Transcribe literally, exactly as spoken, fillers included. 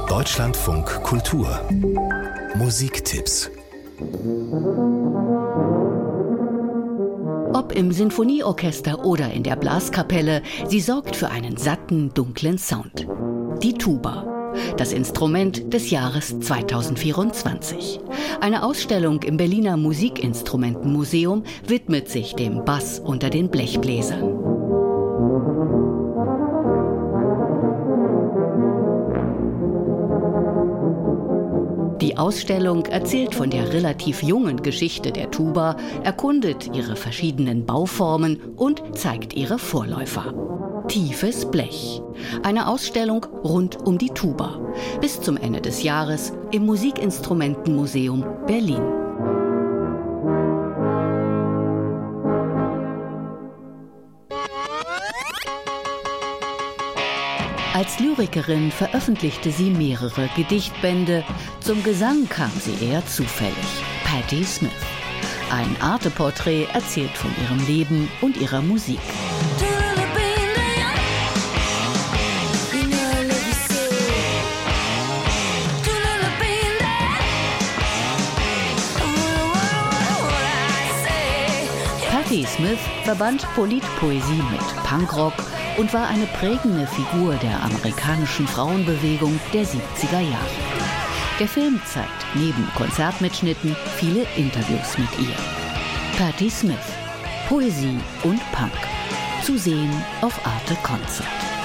Deutschlandfunk Kultur Musiktipps. Ob im Sinfonieorchester oder in der Blaskapelle, sie sorgt für einen satten, dunklen Sound. Die Tuba, das Instrument des Jahres zweitausendvierundzwanzig. Eine Ausstellung im Berliner Musikinstrumentenmuseum widmet sich dem Bass unter den Blechbläsern. Die Ausstellung erzählt von der relativ jungen Geschichte der Tuba, erkundet ihre verschiedenen Bauformen und zeigt ihre Vorläufer. Tiefes Blech. Eine Ausstellung rund um die Tuba. Bis zum Ende des Jahres im Musikinstrumentenmuseum Berlin. Als Lyrikerin veröffentlichte sie mehrere Gedichtbände. Zum Gesang kam sie eher zufällig. Patti Smith. Ein Arte-Porträt erzählt von ihrem Leben und ihrer Musik. Patti Smith verband Politpoesie mit Punkrock und war eine prägende Figur der amerikanischen Frauenbewegung der siebziger Jahre. Der Film zeigt neben Konzertmitschnitten viele Interviews mit ihr. Patti Smith. Poesie und Punk. Zu sehen auf Arte Concert.